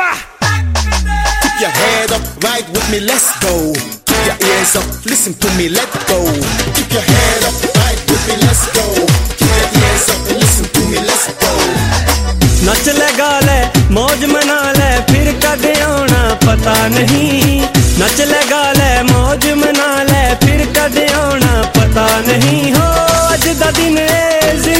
Keep your head up, ride with me, let's go. Keep your ears up, listen to me, let go. Keep your head up, ride with me, let's go. Keep your ears up, listen to me, let's go. नच ले गा ले मौज मना ले फिर कद आना पता नहीं। नच ले गा ले मौज मना ले फिर कद आना पता नहीं। हो अज दा दिन